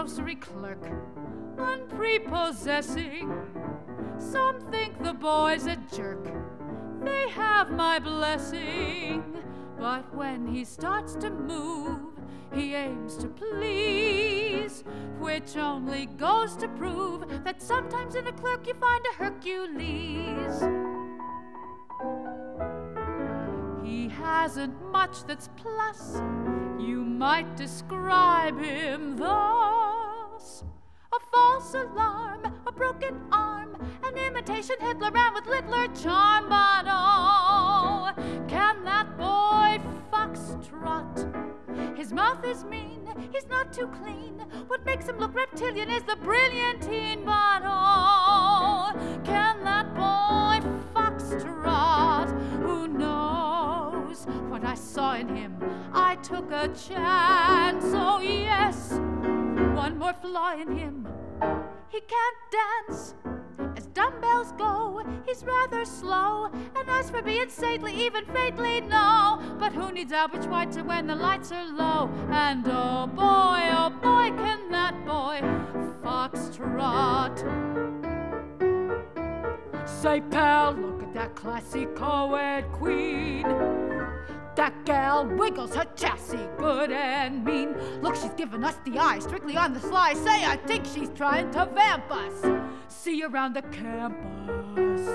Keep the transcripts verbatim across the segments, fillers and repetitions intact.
grocery clerk, unprepossessing. Some think the boy's a jerk, they have my blessing. But when he starts to move, he aims to please, which only goes to prove that sometimes in a clerk you find a Hercules. He hasn't much that's plus, you might describe him thus: a false alarm, a broken arm, an imitation Hitler, and with littler charm. But oh, can that boy foxtrot? His mouth is mean, he's not too clean. What makes him look reptilian is the brilliantine. But oh, can that boy foxtrot? Who knows what I saw in him? I took a chance. Oh yes, one more flaw in him: he can't dance. As dumbbells go, he's rather slow. And as for being saintly, even faintly, no. But who needs Albert Schweitzer when the lights are low? And oh boy, oh boy, can that boy foxtrot? Say, pal, look at that classy co-ed queen. That gal wiggles her chassis good and mean. Look, she's giving us the eye, strictly on the sly. Say, I think she's trying to vamp us. See you around the campus.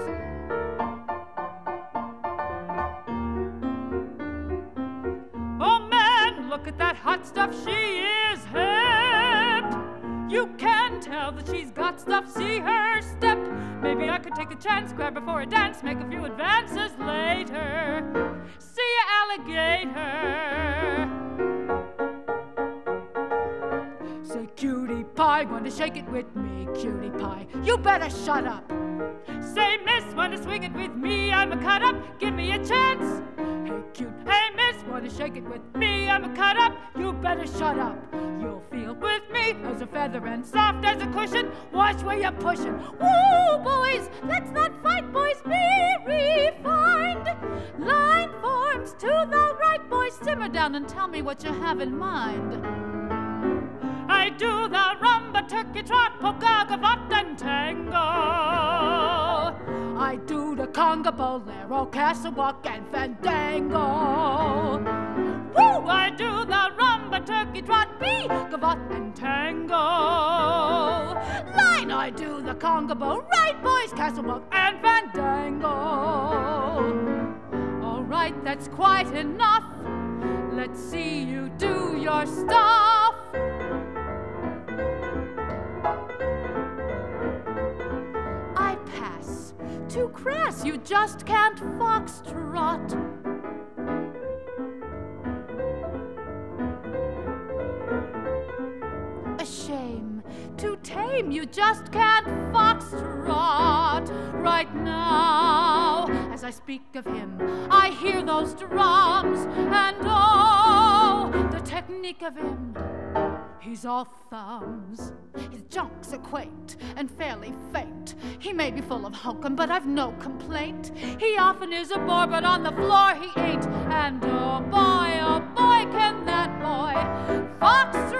Oh man, look at that hot stuff, she is hip. You can tell that she's got stuff, see her step. Maybe I could take a chance, grab her for a dance, make a few advances later. See ya, alligator. Say, cutie pie, wanna shake it with me, cutie pie? You better shut up. Say, miss, wanna swing it with me? I'm a cut up, give me a chance. Hey, cute, hey, miss, wanna shake it with me? I'm a cut up, you better shut up. You'll feel with me as a feather and soft as a cushion. Watch where you're pushing. Woo, boys, let's not fight, boys, be refined. Line forms to the right, boys, simmer down and tell me what you have in mind. I do the rumba, turkey trot, polka, gavotte, and tango. I do the conga, bolero, castle walk, and fandango. Woo! I do the rumba, turkey trot, bee, gavotte, and tango. Line, I do the conga, bow, right, boys, castle walk, and fandango. All right, that's quite enough. Let's see you do your stuff. I pass. Too crass, you just can't foxtrot. A shame. Too tame, you just can't foxtrot. Right now, as I speak of him, I hear those drums, and oh, the technique of him. He's all thumbs. His junks are quaint and fairly faint. He may be full of hokum, but I've no complaint. He often is a bore, but on the floor he ain't. And oh boy, oh boy, can that boy foxtrot?